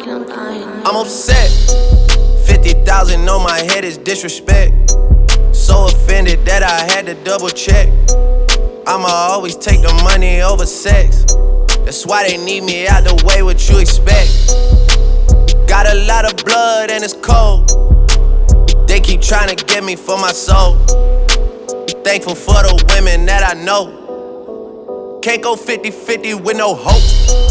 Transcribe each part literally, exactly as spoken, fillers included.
I'm upset. fifty thousand on my head is disrespect. So offended that I had to double check. I'ma always take the money over sex. That's why they need me out the way, what you expect. Got a lot of blood and it's cold. They keep trying to get me for my soul. Thankful for the women that I know. Can't go fifty fifty with no hope.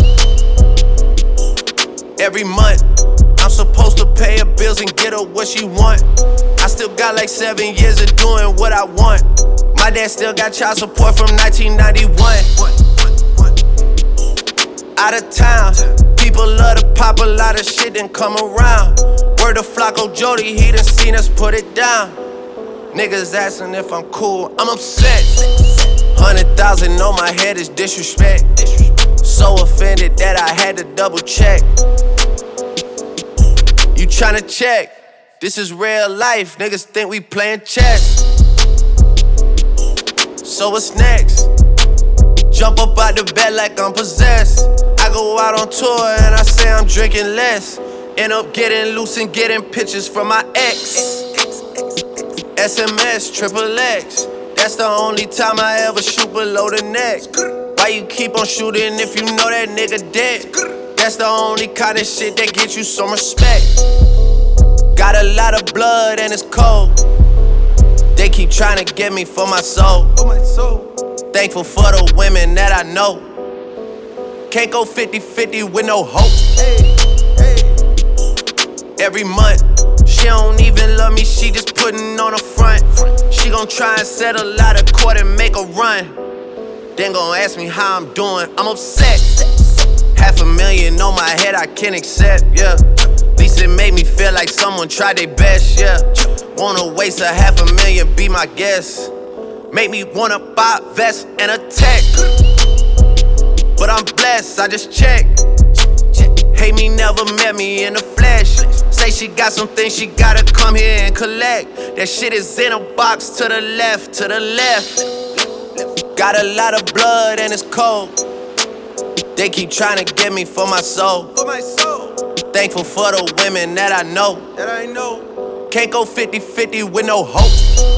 Every month, I'm supposed to pay her bills and get her what she want. I still got like seven years of doing what I want. My dad still got child support from nineteen ninety-one. Out of town, people love to pop a lot of shit and come around. Word to Flocko Jody, he done seen us put it down. Niggas asking if I'm cool, I'm upset. Hundred thousand on my head is disrespect. So offended that I had to double check. You tryna check? This is real life, niggas think we playing chess. So what's next? Jump up out the bed like I'm possessed. I go out on tour and I say I'm drinking less. End up getting loose and getting pictures from my ex. S M S, triple X. That's the only time I ever shoot below the neck. Why you keep on shooting if you know that nigga dead? That's the only kind of shit that gets you some respect. Got a lot of blood and it's cold. They keep trying to get me for my soul. Thankful for the women that I know. Can't go fifty fifty with no hope. Every month, she don't even love me, she just putting on a front. She gon' try and settle out of court and make a run. Then gon' ask me how I'm doing, I'm upset. Half a million on my head I can't accept, yeah. At least it made me feel like someone tried their best, yeah. Wanna waste a half a million, be my guest. Make me wanna buy a vest and a tech. But I'm blessed, I just checked. Hate me, never met me in the flesh. Say she got some things she gotta come here and collect. That shit is in a box to the left, to the left. Got a lot of blood and it's cold. They keep trying to get me for my soul. For my soul. Thankful for the women that I know. That I know. Can't go fifty fifty with no hope.